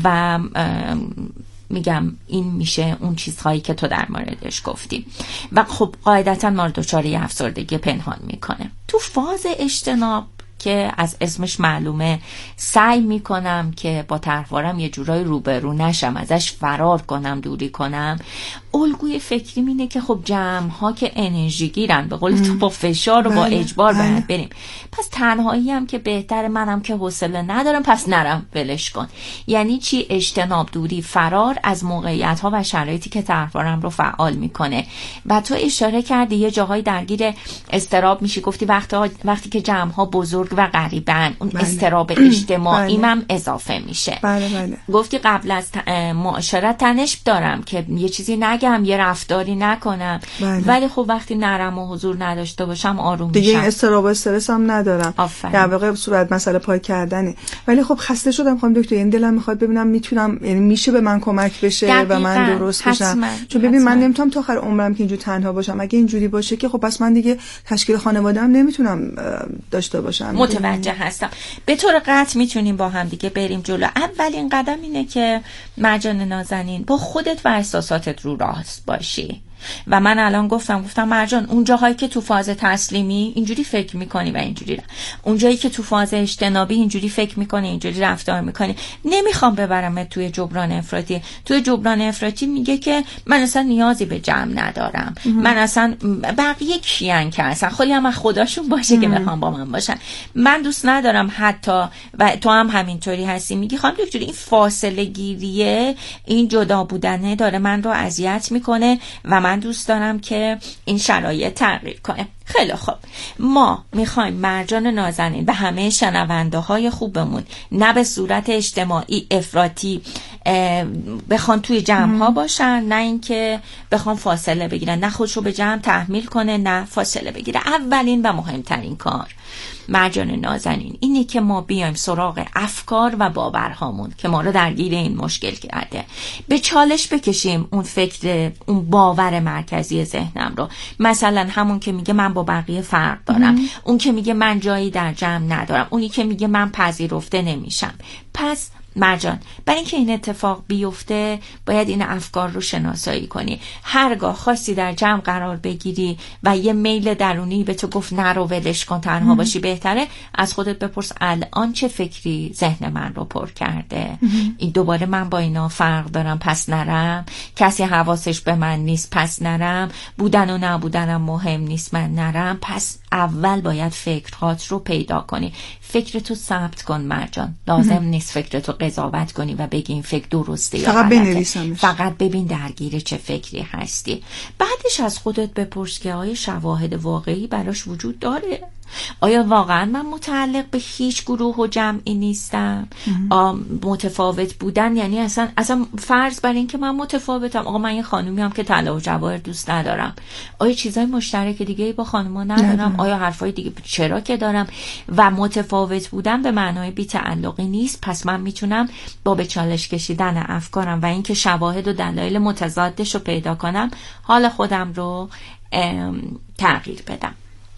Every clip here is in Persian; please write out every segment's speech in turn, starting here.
و میگم این میشه اون چیزهایی که تو در موردش گفتی و خب قاعدتا ما رو دچار افسردگی پنهان میکنه. تو فاز اجتناب که از اسمش معلومه سعی میکنم که با طرفدارم یه جورایی روبرو نشم، ازش فرار کنم، دوری کنم. الگوی فکریم اینه که خب جمع ها که انرژی گیرن، به قول تو با فشار و با اجبار باید بریم، پس تنهایی هم که بهتره، منم که حوصله ندارم پس نرم، ولش کن. یعنی چی؟ اجتناب، دوری، فرار از موقعیت ها و شرایطی که طرفدارم رو فعال میکنه. و تو اشاره کردی یه جاهایی درگیر اضطراب میشی، گفتی وقتی که جمع ها بزرگ و غریبن، اون اضطراب اجتماعی هم اضافه میشه. گفتی قبل از معاشرت تنش دارم که یه چیزی نگم، یه رفتاری نکنم، ولی خب وقتی نرم و حضور نداشته باشم آروم میشم، دیگه این اضطراب و استرس هم ندارم. در واقع صورت مسئله پاک کردنه. ولی خب خسته شدم خانم دکتر، این دلم میخواد ببینم میتونم، یعنی میشه به من کمک بشه و من درست بشم. چون ببین من نمیتونم تا آخر عمرم که اینجوری تنها باشم. اگه اینجوری باشه که خب پس من دیگه تشکیل خانواده‌ام نمیتونم داشته باشم. متوجه هستم. به طور قطع میتونیم با هم دیگه بریم جلو. اولین قدم اینه که مرجان نازنین با خودت و احساساتت رو راست باشی. و من الان گفتم مرجان، اون جاهایی که تو فاز تسلیمی اینجوری فکر میکنی و اینجوری، اون جایی که تو فاز اجتنابی اینجوری فکر میکنی، اینجوری رفتار میکنی، نمیخوام ببرمت توی جبران افراطی. توی جبران افراطی میگه که من اصلا نیازی به جمع ندارم، من اصلا بقیه کیان که اصلا خیلی هم خداشون باشه که بخوام با من باشن، من دوست ندارم حتی. و تو هم همینطوری هستی، میگی خانم دکتر این فاصله گیریه، این جدا بودنه داره من رو اذیت میکنه و من دوست دارم که این شرایط تغییر کنه. خیلی خوب، ما میخوایم مرجان نازنین به همه شنونده های خوبمون نه به صورت اجتماعی افراطی بخوان توی جمع ها باشن، نه اینکه بخوان فاصله بگیرن، نه خودشو به جمع تحمیل کنه نه فاصله بگیره. اولین و مهمترین کار مرجان نازنین اینه که ما بیایم سراغ افکار و باورهامون که ما رو درگیر این مشکل کرده، به چالش بکشیم اون فکر، اون باور مرکزی ذهنم رو. مثلا همون که میگه من با بقیه فرق دارم، اون که میگه من جایی در جمع ندارم، اونی که میگه من پذیرفته نمیشم. پس مرجان، برای اینکه این اتفاق بیفته باید این افکار رو شناسایی کنی. هرگاه خواستی در جمع قرار بگیری و یه میل درونی به تو گفت نرو، ولش کن، تنها باشی بهتره، از خودت بپرس الان چه فکری ذهن من رو پر کرده؟ این دوباره من با اینا فرق دارم پس نرم، کسی حواسش به من نیست پس نرم، بودن و نبودنم مهم نیست من نرم. پس اول باید فکرات رو پیدا کنی. فکرتو ثبت کن مرجان، لازم نیست فکرتو قضاوت کنی و بگی این فکر درسته یا غلطه، فقط ببین درگیر چه فکری هستی. بعدش از خودت بپرس که آیا شواهد واقعی براش وجود داره؟ آیا واقعا من متعلق به هیچ گروه و جمعی نیستم؟ متفاوت بودن یعنی اصلا فرض بر این که من متفاوتم، آقا من یه خانومی هم که طلا و جواهر دوست ندارم، آیا چیزای مشترک دیگه با خانوما ندارم؟ آیا حرفای دیگه؟ چرا که دارم. و متفاوت بودن به معنای بی تعلقی نیست. پس من میتونم با به چالش کشیدن افکارم و اینکه شواهد و دلایل متضادش رو پیدا کنم حال خودم رو تغییر بدم.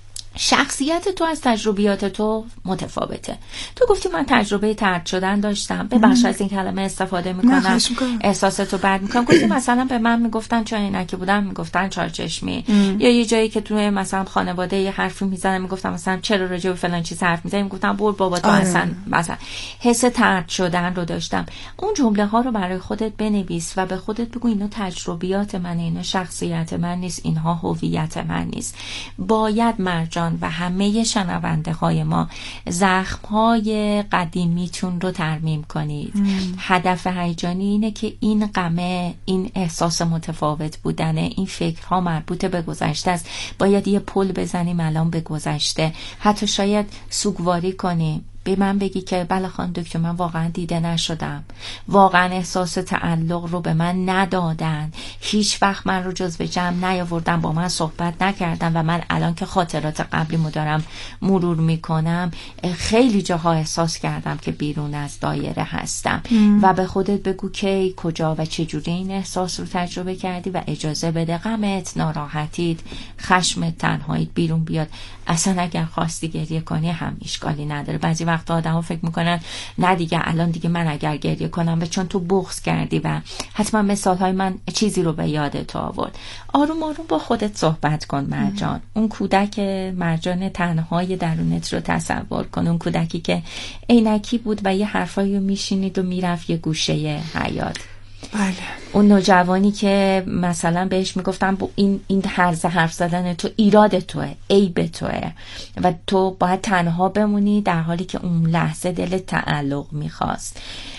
شخصیت تو از تجربیات تو متفاوته. تو گفتی من تجربه طرد شدن داشتم، ببخش از این کلمه استفاده میکنم، احساساتو بد میکنم. گفتی مثلا به من میگفتن چون عینکی بودم میگفتن چارچشمی، یا یه جایی که توی مثلا خانواده یه حرفی میزنن میگفتم مثلا چرا راجع به فلان چیز حرف میزنی، میگفتم بر بابا تو اصلا مثلا حس طرد شدن رو داشتم. اون جمله ها رو برای خودت بنویس و به خودت بگو اینا تجربیات منه، اینا شخصیت من نیست، اینها هویت من نیست. باید مرجان و همه شنونده های ما زخم های قدیمیتون رو ترمیم کنید. هدف هیجانی اینه که این غمه، این احساس متفاوت بودنه، این فکرها مربوط به گذشته است. باید یه پل بزنیم الان به گذشته، حتی شاید سوگواری کنیم، به من بگی که بله خانم دکتر من واقعا دیده نشدم، واقعا احساس تعلق رو به من ندادن، هیچ وقت من رو جزو جمع نیاوردن، با من صحبت نکردن و من الان که خاطرات قبلیمو دارم مرور میکنم خیلی جاها احساس کردم که بیرون از دایره هستم. و به خودت بگو که کجا و چجوری این احساس رو تجربه کردی و اجازه بده غمت، ناراحتیت، خشمت، تنهاییت بیرون بیاد. اصلا اگر خواستی گریه کنی هم اشکالی نداره. بعضی وقتا آدم‌ها فکر میکنن نه دیگه الان دیگه من اگر گریه کنم و چون تو بغض کردی و حتما مثالهای من چیزی رو به یادت آورد. آروم آروم با خودت صحبت کن مرجان. اون کودک مرجان تنهای درونت رو تصور کن، اون کودکی که عینکی بود و یه حرفایی رو میشینید و میرفت یه گوشه حیاط. بله. اون نوجوانی که مثلا بهش میگفتن این حرف زدن تو ایراد توه، عیب توه و تو باید تنها بمونی، در حالی که اون لحظه دل تعلق میخواست.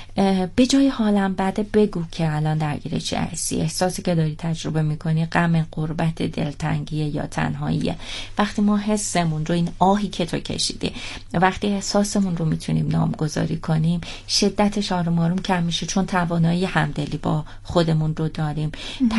به جای حالم بده بگو که الان درگیر چه حسی، احساسی که داری تجربه میکنی غم، غربت، دلتنگیه یا تنهاییه. وقتی ما حسمون رو، این آهی که تو کشیدی، وقتی احساسمون رو میتونیم نامگذاری کنیم، شدتش آروم آروم کم میشه، چون توانایی همدلی با خودمون رو داریم.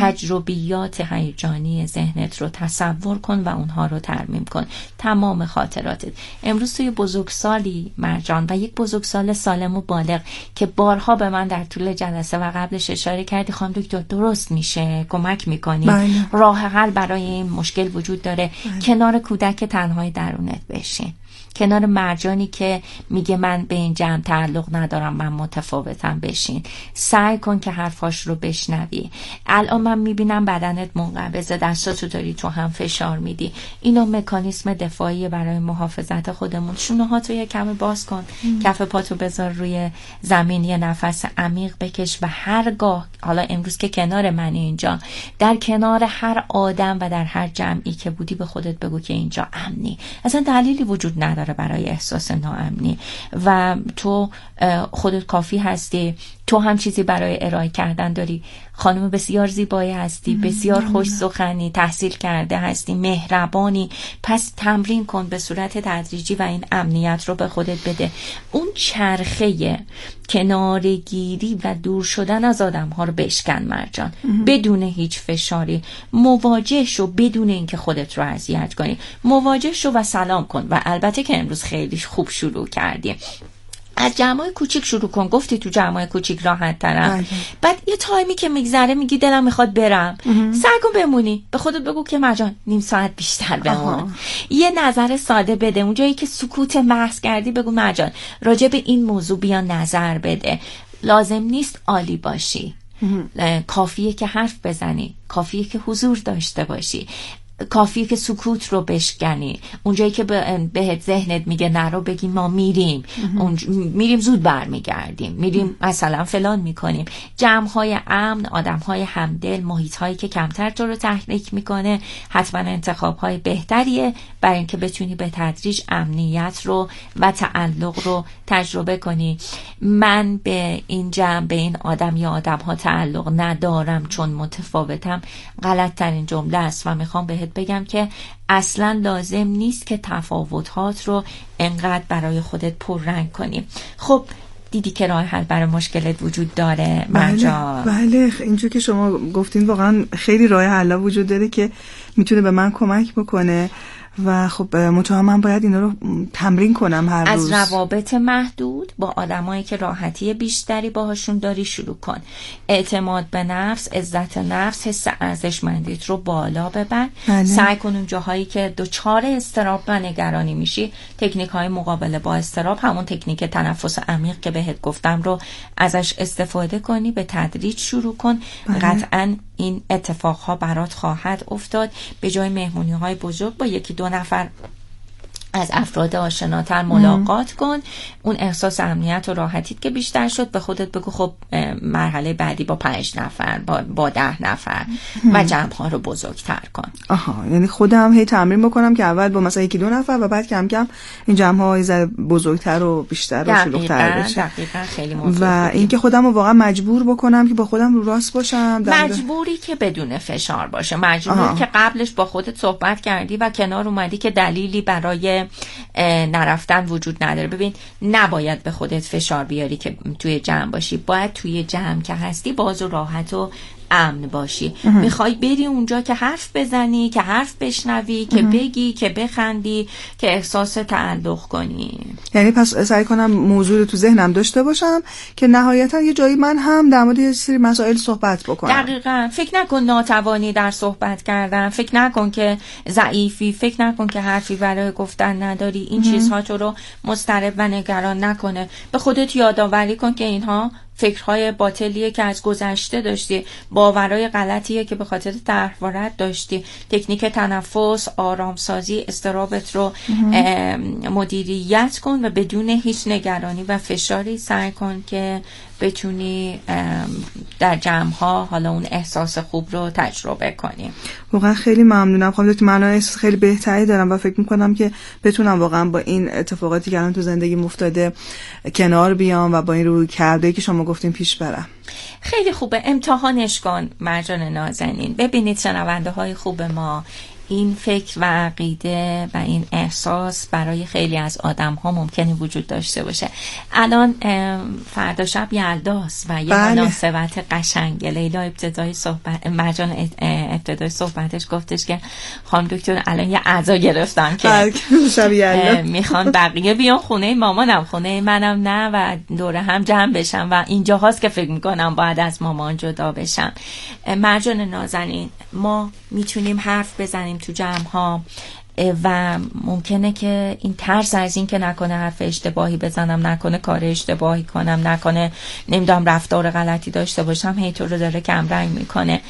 تجربیات هیجانی ذهنت رو تصور کن و اونها رو ترمیم کن. تمام خاطراتت. امروز توی بزرگسالی مرجان و یک بزرگسال سالم و بالغ که بارها به من در طول جلسه و قبلش اشاره کردی خانم دکتر درست میشه، کمک میکنی، راه حل برای این مشکل وجود داره. کنار کودک تنهای درونت بشین، کنار مرجانی که میگه من به این جمع تعلق ندارم، من متفاوتم، بشین. سعی کن که حرفاش رو بشنوی. الان من میبینم بدنت منقبضه، دستاتو داری تو هم فشار میدی. اینا مکانیسم دفاعی برای محافظت خودمون. شونه‌هاتو یه کم باز کن، کف پاتو بذار روی زمین، یه نفس عمیق بکش و هرگاه، حالا امروز که کنار من اینجا، در کنار هر آدم و در هر جمعی که بودی به خودت بگو که اینجا امنی. اصلا دلیلی وجود نداره برای احساس ناامنی و تو خودت کافی هستی. تو هم چیزی برای ارائه کردن داری. خانم بسیار زیبایی هستی، بسیار خوش سخنی، تحصیل کرده هستی، مهربانی. پس تمرین کن به صورت تدریجی و این امنیت رو به خودت بده. اون چرخه کنارگیری و دور شدن از آدم ها رو بشکن مرجان، بدون هیچ فشاری. مواجه شو بدون اینکه خودت رو اذیت کنی. مواجه شو و سلام کن. و البته که امروز خیلی خوب شروع کردی. از جمعای کوچیک شروع کن. گفتی تو جمعای کوچیک راحت ترم. بعد یه تایمی که میگذره میگی دلم میخواد برم. سعی کن بمونی. به خودت بگو که مرجان نیم ساعت بیشتر بمون. یه نظر ساده بده. اونجایی که سکوت محض کردی بگو مرجان راجع به این موضوع بیا نظر بده. لازم نیست عالی باشی. کافیه که حرف بزنی. کافیه که حضور داشته باشی. کافیه که سکوت رو بشکنی. اونجایی که بهت ذهنت میگه نرو بگی ما میریم، میریم زود برمیگردیم، میریم مثلا فلان میکنیم. جمع‌های امن، آدم‌های همدل، محیط‌هایی که کمتر تو رو تحریک میکنه حتما انتخاب‌های بهتریه برای اینکه بتونی به تدریج امنیت رو و تعلق رو تجربه کنی. من به این جمع، به این آدم یا آدم‌ها تعلق ندارم چون متفاوتم، غلط‌ترین جمله است و میخوام بهت بگم که اصلا لازم نیست که تفاوتات رو انقدر برای خودت پررنگ کنی. خب دیدی که راه حل برای مشکلت وجود داره مرجان؟ بله اینجور که شما گفتین واقعا خیلی راه حل وجود داره که میتونه به من کمک بکنه و خب مطمئنم من باید اینا رو تمرین کنم هر روز. از روابط محدود با آدمایی که راحتی بیشتری باهاشون داری شروع کن. اعتماد به نفس، عزت نفس، حس ارزشمندیت رو بالا ببر. سعی کن اون جاهایی که دچار اضطراب و نگرانی میشی، تکنیک های مقابله با اضطراب، همون تکنیک تنفس عمیق که بهت گفتم رو ازش استفاده کنی. به تدریج شروع کن. قطعاً این اتفاقها برات خواهد افتاد. به جای مهمونی های بزرگ با یکی دو نفر از افراد آشناتر ملاقات کن. اون احساس امنیت و راحتیت که بیشتر شد به خودت بگو خب مرحله بعدی با 5 نفر، با 10 نفر و جمع‌ها رو بزرگتر کن. یعنی خودم هی تمرین بکنم که اول با مثلا 1-2 نفر و بعد کم کم این جمع‌ها یه بزرگتر و بیشتر و شلوغ‌تر بشه. دقیقاً خیلی موضوع. و اینکه خودم رو واقعا مجبور بکنم که با خودم رو راست باشم. مجبوری که بدون فشار باشه. مجبوری که قبلش با خودت صحبت کردی و کنار اومدی که دلیلی برای نرفتن وجود نداره. ببین نباید به خودت فشار بیاری که توی جمع باشی. باید توی جمع که هستی باز و راحت و امن باشی. میخوای بری اونجا که حرف بزنی، که حرف بشنوی، که بگی، که بخندی، که احساس تعلق کنی. یعنی پس سعی کنم موضوع رو تو ذهنم داشته باشم که نهایتا یه جایی من هم در مورد یه سری مسائل صحبت بکنم. دقیقاً. فکر نکن ناتوانی در صحبت کردن، فکر نکن که ضعیفی، فکر نکن که حرفی برای گفتن نداری. این چیزها تو رو مضطرب و نگران نکنه. به خودت یادآوری کن که اینها فکرهای باطلیه که از گذشته داشتی، باورهای غلطیه که به خاطر تحورات داشتی. تکنیک تنفس، آرامسازی، اضطرابت رو مدیریت کن و بدون هیچ نگرانی و فشاری سعی کن که بتونی در جمع‌ها حالا اون احساس خوب رو تجربه کنی. واقعا خیلی ممنونم خانم دکتر. من احساس خیلی بهتری دارم و فکر می‌کنم که بتونم واقعا با این اتفاقاتی که الان تو زندگی افتاده کنار بیام و با این روی کرده که شما گفتیم پیش برم. خیلی خوبه. امتحانش کن مرجان نازنین. ببینید شنونده های خوب ما، این فکر و عقیده و این احساس برای خیلی از آدم ها ممکنه وجود داشته باشه. الان فردا شب یلداست و یه مناسبت قشنگ. لیلا ابتدای صحبت، مرجان ابتدای صحبتش گفتش که خانم دکتر الان یه عزا گرفتن که شب یلدا میخوان بقیه بیان خونه مامانم، خونه منم نه، و دوره هم جمع بشن و اینجا هاست که فکر میکنم باید از مامان جدا بشم. مرجان نازنین، ما میتونیم حرف بزنیم تو جمع ها و ممکنه که این ترس از این که نکنه حرف اشتباهی بزنم، نکنه کار اشتباهی کنم، نکنه نمیدونم رفتار غلطی داشته باشم، هی تو رو داره کم رنگ میکنه.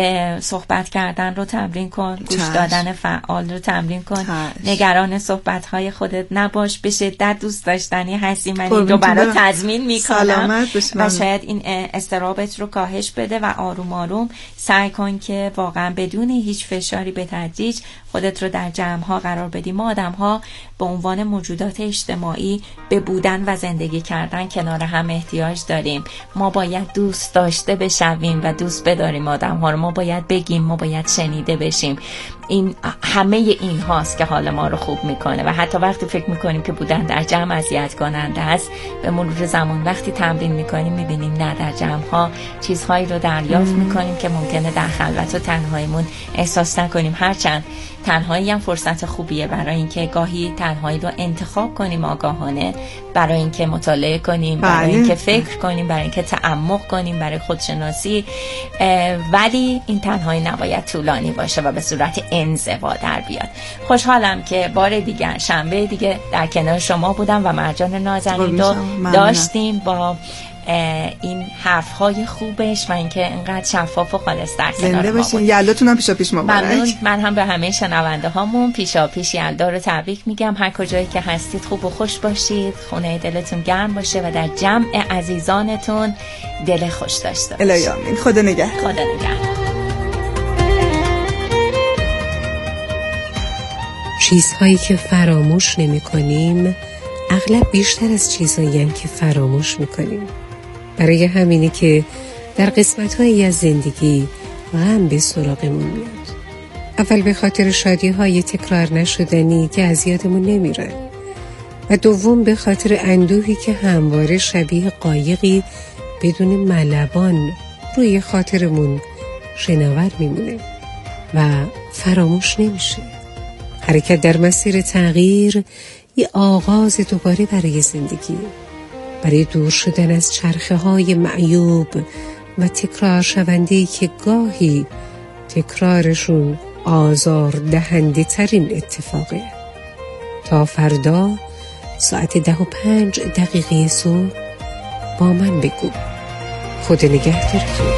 صحبت کردن رو تمرین کن، گوش دادن فعال رو تمرین کن، نگران صحبت‌های خودت نباش، به شدت دوست داشتنی هستی، من این رو برای تضمین میکنم و شاید این اضطرابت رو کاهش بده و آروم آروم سعی کن که واقعا بدون هیچ فشاری به تدریج خودت رو در جمع‌ها قرار بدی. ما آدم‌ها به عنوان موجودات اجتماعی به بودن و زندگی کردن کنار هم احتیاج داریم. ما باید دوست داشته بشویم و دوست بداریم آدم‌ها رو. ما باید بگیم، ما باید شنیده بشیم. این همه این هاست که حال ما رو خوب میکنه و حتی وقتی فکر میکنیم که بودن در جمع اذیت کننده است، به مرور زمان وقتی تمرین میکنیم میبینیم نه، در جمع ها چیزهایی رو دریافت میکنیم که ممکنه در خلوت و تنهاییمون احساس نکنیم. هرچند تنهایی هم فرصت خوبیه برای اینکه گاهی تنهایی رو انتخاب کنیم آگاهانه، برای اینکه مطالعه کنیم، برای اینکه فکر کنیم، برای اینکه تعمق کنیم، برای خودشناسی. ولی این تنهایی نباید طولانی باشه و به صورت انزوا در بیاد. خوشحالم که بار دیگه، شنبه دیگه در کنار شما بودم و مرجان نازنین رو داشتیم با این حرفهای خوبش و اینکه اینقدر شفاف و خالص در کنار ما بود. یلداتون هم پیشا پیش مبارک. من هم به همه شنونده هامون پیشا پیش یلدا رو تبریک میگم. هر کجایی که هستید خوب و خوش باشید، خونه دلتون گرم باشه و در جمع عزیزانتون دل خوش داشته باشید. الهی آمین. خدا نگهدار. خدا نگهدار. چیزهایی که فراموش نمی کنیم اغلب بیشتر از چیزهایی هم که فراموش می کنیم. برای همینه که در قسمت‌هایی از زندگی غم به سراغمون میاد. اول به خاطر شادی‌های تکرار نشدنی که از یادمون نمیرن و دوم به خاطر اندوهی که همواره شبیه قایقی بدون ملبان روی خاطرمون شناور میمونه و فراموش نمیشه. حرکت در مسیر تغییر یه آغاز دوباره برای زندگی، برای دور شدن از چرخه‌های معیوب و تکرار شونده‌ای که گاهی تکرارشون آزار دهنده ترین اتفاقه. تا فردا ساعت 10:05 صبح با من بگو. خدا نگهدارتون.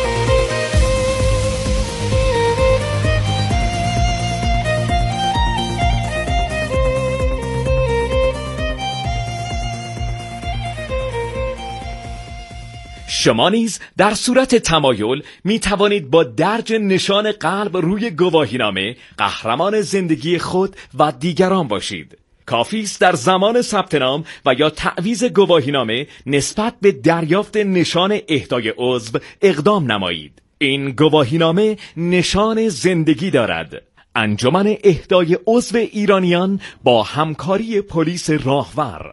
شما نیز در صورت تمایل می توانید با درج نشان قلب روی گواهینامه قهرمان زندگی خود و دیگران باشید. کافی است در زمان ثبت نام و یا تعویض گواهینامه نسبت به دریافت نشان اهدای عضو اقدام نمایید. این گواهینامه نشان زندگی دارد. انجمن اهدای عضو ایرانیان با همکاری پلیس راهور.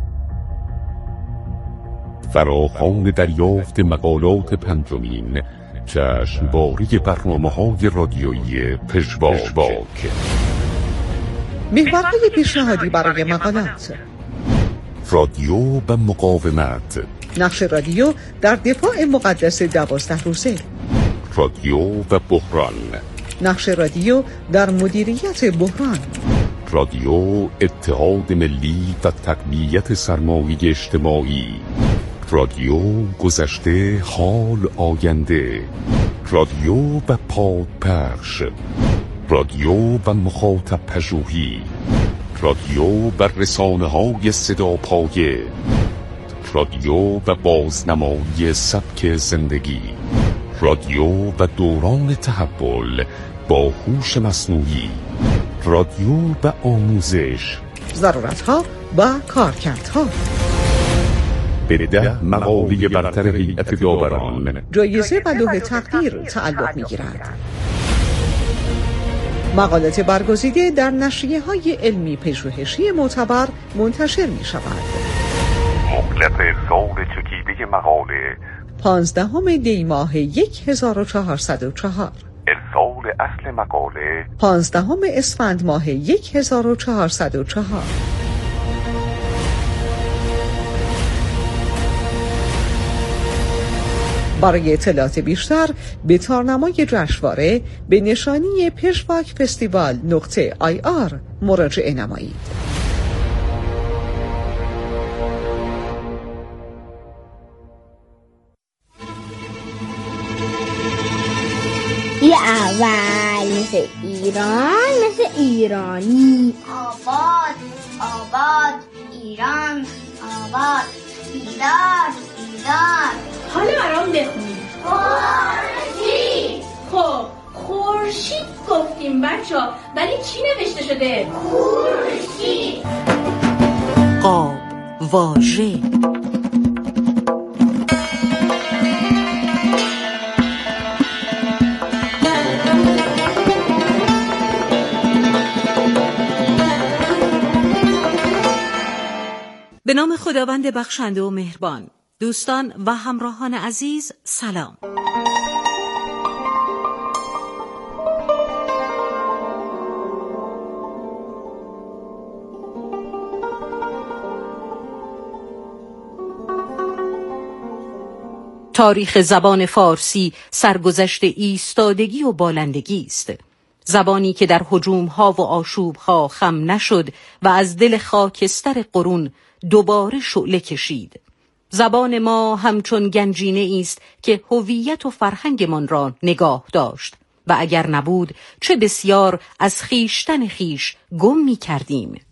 فراخوان دریافت مقالات پنجمین جشنواره برنامه‌های رادیویی پژواک. محورهای پیشنهادی برای مقالات: رادیو و مقاومت، نقش رادیو در دفاع مقدس 12 روزه، رادیو و بحران، نقش رادیو در مدیریت بحران، رادیو اتحاد ملی و تقویت سرمایه اجتماعی، رادیو گذشته، حال، آینده، رادیو و پادپخش، رادیو و مخاطب پژوهی، رادیو و رسانه‌های صداپایه، رادیو و بازنمایی سبک زندگی، رادیو و دوران تحول با هوش مصنوعی، رادیو و آموزش، ضرورت‌ها و کارکردها. به 10 مقاله برتر هیئت داوران جایزه و لوح تقدیر تعلق می‌گیرد. مقالات برگزیده در نشریه‌های علمی پژوهشی معتبر منتشر می‌شود. مهلت سال چکیده مقاله 15 دی ماه 1404، ارسال اصل مقاله 15 اسفند ماه 1404. برای اطلاعات بیشتر به تارنمای جشنواره به نشانی پژواک فستیوال .ir مراجعه نمایید. یه اول مثل ایران، مثل ایرانی. آباد آباد ایران آباد. بیدار بیدار. حالا برام بخونید. خورشید. خب خورشید گفتیم بچه‌ها، ولی چی نوشته شده؟ خورشید. قاب واژه. به نام خداوند بخشنده و مهربان. دوستان و همراهان عزیز، سلام. تاریخ زبان فارسی سرگذشت ایستادگی و بالندگی است. زبانی که در هجوم‌ها و آشوب‌ها خم نشد و از دل خاکستر قرون دوباره شعله کشید. زبان ما همچون گنجینه است که هویت و فرهنگمان را نگاه داشت و اگر نبود چه بسیار از خویشتن خویش گم می کردیم.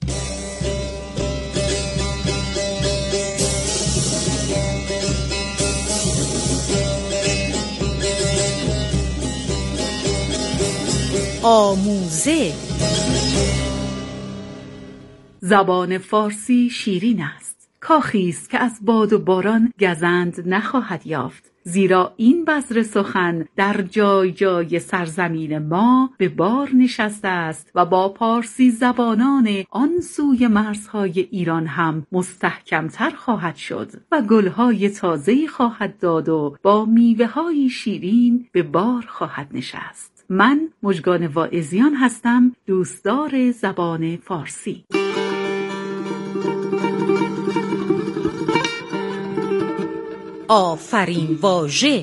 آموزه. زبان فارسی شیرین است. کاخی است که از باد و باران گزند نخواهد یافت، زیرا این بذر سخن در جای جای سرزمین ما به بار نشسته است و با پارسی زبانان آن سوی مرزهای ایران هم مستحکمتر خواهد شد و گلهای تازه‌ای خواهد داد و با میوه‌های شیرین به بار خواهد نشست. من مژگان واعظیان هستم، دوستدار زبان فارسی. آفرین واژه.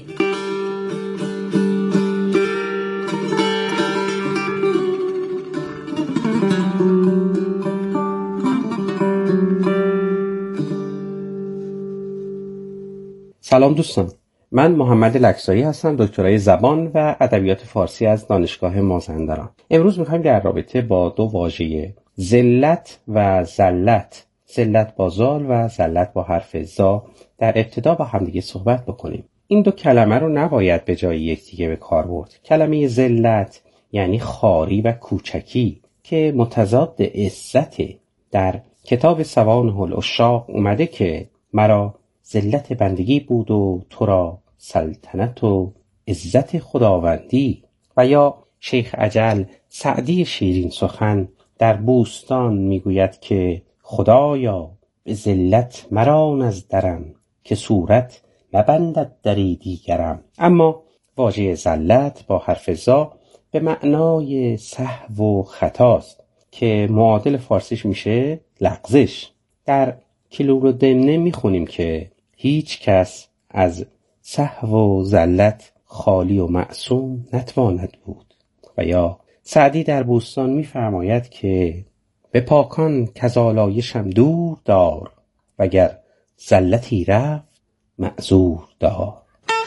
سلام دوستان، من محمد لکسایی هستم، دکترای زبان و ادبیات فارسی از دانشگاه مازندران. امروز می‌خوایم در رابطه با دو واژه ذلت و زلت، ذلت با زال و زلت با حرف زا، در ابتدا با همدیگه صحبت بکنیم. این دو کلمه رو نباید به جای یکدیگه به کار برد. کلمه ذلت یعنی خواری و کوچکی که متضاد عزت. در کتاب سوانح العشاق اومده که مرا ذلت بندگی بود و تو را سلطنت و عزت خداوندی. و یا شیخ اجل سعدی شیرین سخن در بوستان میگوید که خدایا به ذلت مران از درم که صورت مبندد دری دیگرم. اما واژه زلت با حرف زا به معنای سهو و خطاست که معادل فارسیش میشه لغزش. در کلورودمنه میخونیم که هیچ کس از سهو و زلت خالی و معصوم نتواند بود. و یا سعدی در بوستان میفرماید که به پاکان کزالایشم دور دار، وگر زلتی رفت معذور دار.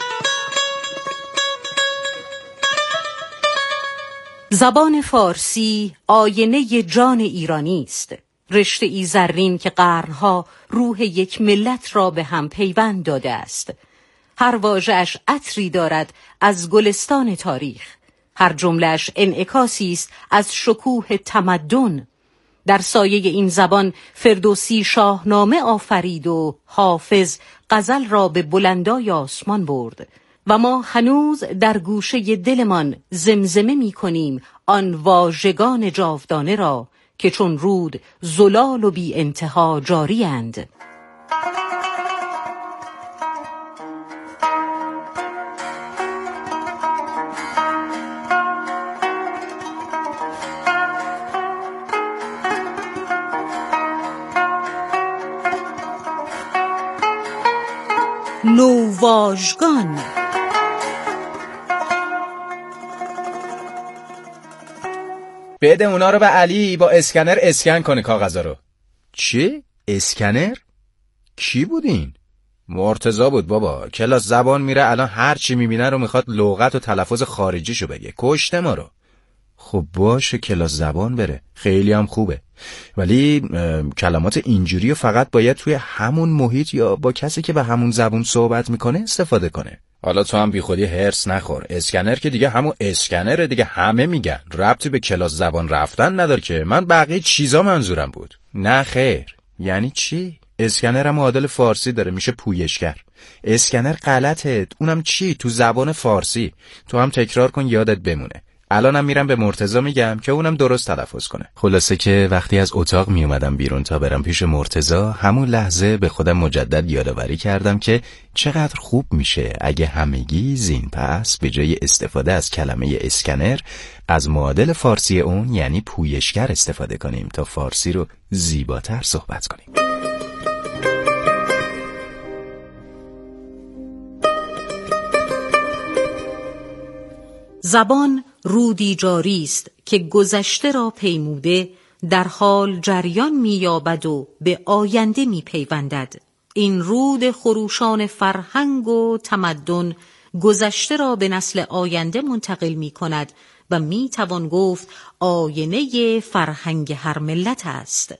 زبان فارسی آینه جان ایرانی است، رشته‌ای زرین که قرنها روح یک ملت را به هم پیوند داده است. هر واژه‌اش عطری دارد از گلستان تاریخ، هر جمله‌اش انعکاسی است از شکوه تمدن. در سایه این زبان فردوسی شاهنامه آفرید و حافظ غزل را به بلندای آسمان برد و ما هنوز در گوشه دلمان زمزمه می کنیم آن واژگان جاودانه را که چون رود زلال و بی انتها جاری اند. نوواژگان. بده اونا رو به علی با اسکنر اسکن کنه کاغذا رو. چی؟ اسکنر؟ کی بودین؟ مرتضی بود بابا. کلاس زبان میره الان هر چی میبینه رو میخواد لغت و تلفظ خارجیشو بگه. کشته ما رو. خب باشه کلاس زبان بره، خیلی هم خوبه، ولی کلمات اینجوری رو فقط باید توی همون محیط یا با کسی که به همون زبون صحبت میکنه استفاده کنه. حالا تو هم بی خودی هرس نخور. اسکنر که دیگه همون اسکنره دیگه، همه میگن، ربطی به کلاس زبان رفتن نداره که. من بقیه چیزا منظورم بود. نه خیر. یعنی چی؟ اسکنر هم معادل فارسی داره، میشه پویشگر. اسکنر غلطه. اونم چی؟ تو زبان فارسی. تو هم تکرار کن یادت بمونه. الانم میرم به مرتضی میگم که اونم درست تلفظ کنه. خلاصه که وقتی از اتاق میومدم بیرون تا برم پیش مرتضی، همون لحظه به خودم مجدد یادآوری کردم که چقدر خوب میشه اگه همگی زین پس به جای استفاده از کلمه اسکنر از معادل فارسی اون یعنی پویشگر استفاده کنیم تا فارسی رو زیباتر صحبت کنیم. زبان رودی جاری است که گذشته را پیموده در حال جریان می‌یابد و به آینده می‌پیوندد. این رود خروشان فرهنگ و تمدن گذشته را به نسل آینده منتقل می‌کند و می‌توان گفت آینه فرهنگ هر ملت است.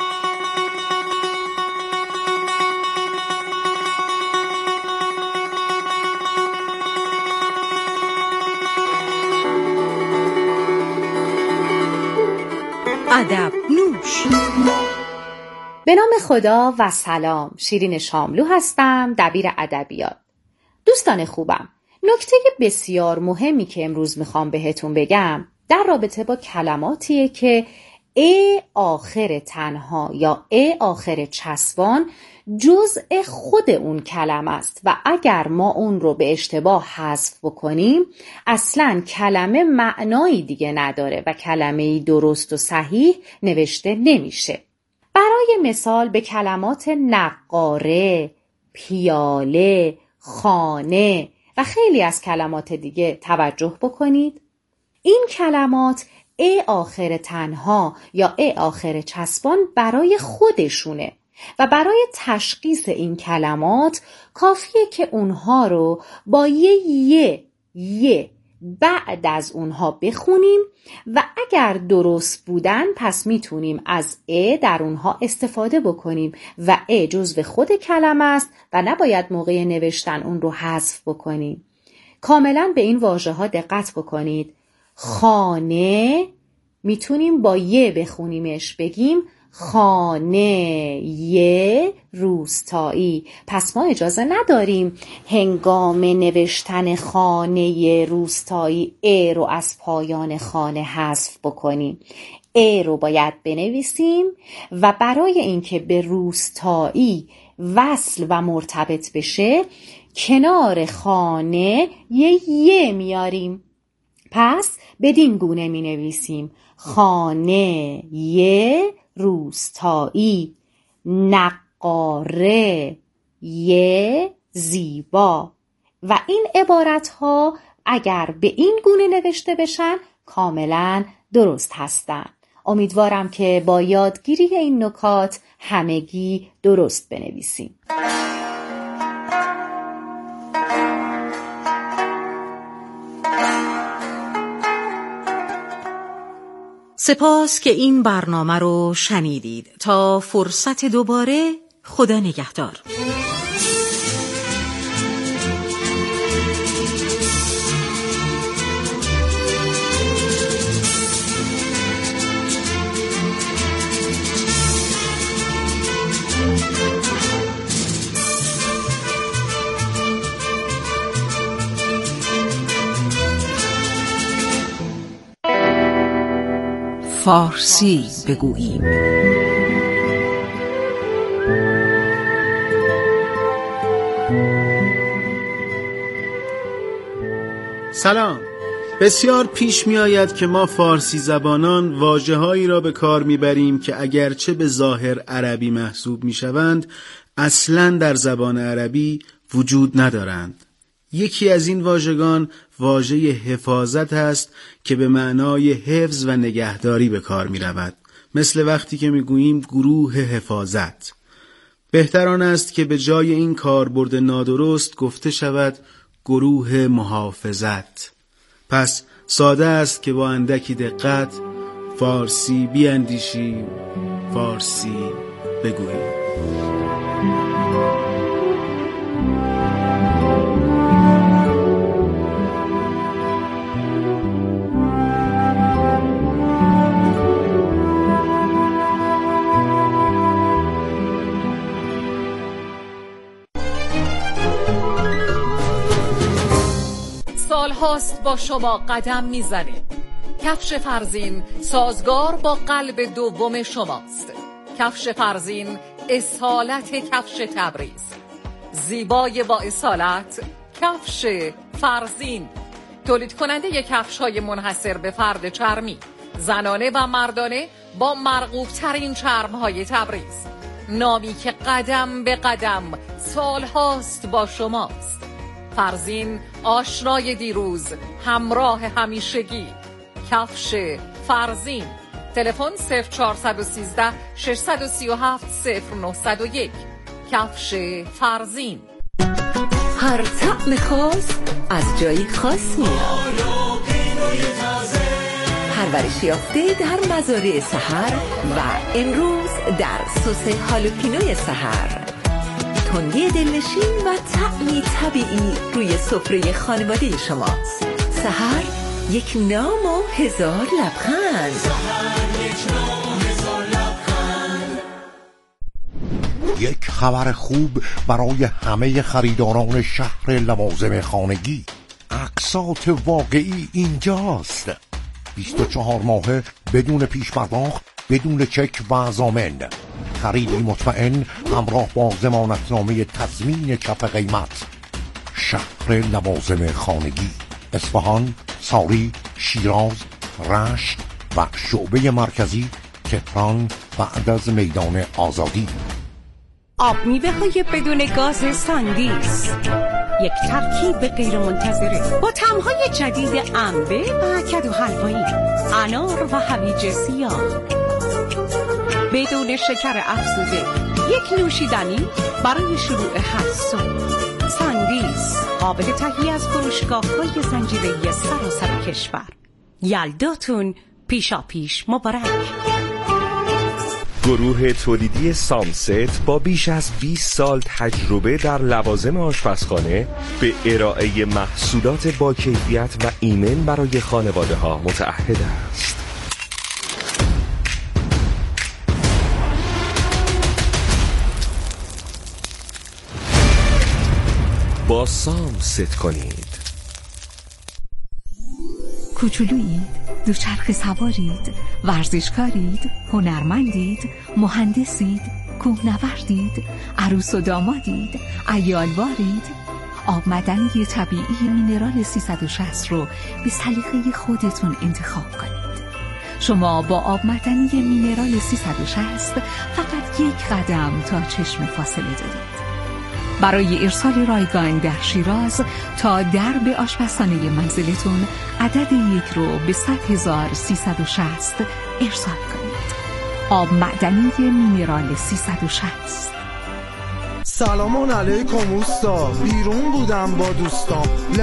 ادب نوش. به نام خدا و سلام. شیرین شاملو هستم، دبیر ادبیات. دوستان خوبم، نکته بسیار مهمی که امروز میخوام بهتون بگم در رابطه با کلماتیه که ا آخر تنها یا ا آخر چسبان جزء خود اون کلمه است و اگر ما اون رو به اشتباه حذف بکنیم اصلاً کلمه معنایی دیگه نداره و کلمه‌ای درست و صحیح نوشته نمیشه. برای مثال به کلمات نقاره، پیاله، خانه و خیلی از کلمات دیگه توجه بکنید. این کلمات ا آخر تنها یا ا آخر چسبان برای خودشونه و برای تشخیص این کلمات کافیه که اونها رو با یه بعد از اونها بخونیم و اگر درست بودن پس میتونیم از ا در اونها استفاده بکنیم و ا جزو خود کلمه است و نباید موقع نوشتن اون رو حذف بکنیم. کاملا به این واژه ها دقت بکنید. خانه میتونیم با یه بخونیمش، بگیم خانه روستایی. پس ما اجازه نداریم هنگام نوشتن خانه روستایی ا رو از پایان خانه حذف بکنیم. ا رو باید بنویسیم و برای اینکه به روستایی وصل و مرتبط بشه کنار خانه یه میاریم. پس بدین گونه می نویسیم: خانه یه روستایی، نقاره یه زیبا. و این عبارت ها اگر به این گونه نوشته بشن کاملا درست هستند. امیدوارم که با یادگیری این نکات همگی درست بنویسیم. سپاس که این برنامه رو شنیدید. تا فرصت دوباره، خدا نگهدار. فارسی بگوییم. سلام. بسیار پیش می آید که ما فارسی زبانان واژه‌هایی را به کار میبریم که اگرچه به ظاهر عربی محسوب می شوند، اصلاً در زبان عربی وجود ندارند. یکی از این واژگان واژه حفاظت است که به معنای حفظ و نگهداری به کار می رود. مثل وقتی که می گوییم گروه حفاظت. بهتر آن است که به جای این کاربرد نادرست گفته شود گروه محافظت. پس ساده است که با اندکی دقت فارسی بیاندیشیم، فارسی بگوییم. هاست با شما قدم میزنیم. کفش فرزین سازگار با قلب دوم شماست. کفش فرزین اصالت کفش تبریز. زیبای با اصالت کفش فرزین. تولید کننده کفش های منحصر به فرد چرمی، زنانه و مردانه با مرغوب ترین چرم های تبریز. نامی که قدم به قدم سال هاست با شماست. فرزین آشنای دیروز، همراه همیشگی. کفش فرزین. تلفن 0413 637 0901. کفش فرزین. هر طعم خاص از جایی خاص میاد. پرورش یافته در مزارع سحر و امروز در سس هالوپینوی سحر. تندی دلنشین و طعمی طبیعی روی سفره خانواده شماست. سحر یک نام و هزار لبخند. یک خبر خوب برای همه خریداران شهر لوازم خانگی. اقساط واقعی اینجاست. 24 ماهه بدون پیش پرداخت، بدون چک و ضامن. خریدی مطمئن همراه با ضمانتنامه تضمین کف قیمت. شهر لوازم خانگی، اصفهان، ساری، شیراز، رشت و شعبه مرکزی تهران بعد از میدان آزادی. آب میوه های بدون گاز ساندیس، یک ترکیب غیر منتظره با طعم‌های جدید انبه و کدو حلوایی، انار و هویج سیاه، بدون شکر افزوده. یک نوشیدنی برای شروع هر صبح. ساندیس قابل تهیه از فروشگاه‌های زنجیره‌ای سراسر کشور. یلداتون پیشاپیش مبارک. گروه تولیدی سامست با بیش از 20 سال تجربه در لوازم آشپزخانه به ارائه محصولات با کیفیت و ایمن برای خانواده ها متعهد است. با سامست کنید. کوچولویید، دوچرخه سوارید، ورزشکارید، هنرمندید، مهندسید، کوهنوردید، عروس و دامادید، عیالوارید. آب معدنی طبیعی مینرال 360 رو به سلیقه خودتون انتخاب کنید. شما با آب معدنی مینرال 360 فقط 1 قدم تا چشم فاصله دارید. برای ارسال رایگان در شیراز تا درب آشپزخانه منزلتون عدد 1 رو به 100,360 ارسال کنید. آب معدنی مینرال 360. سلام علیکم اوستا، بیرون بودم با دوستام.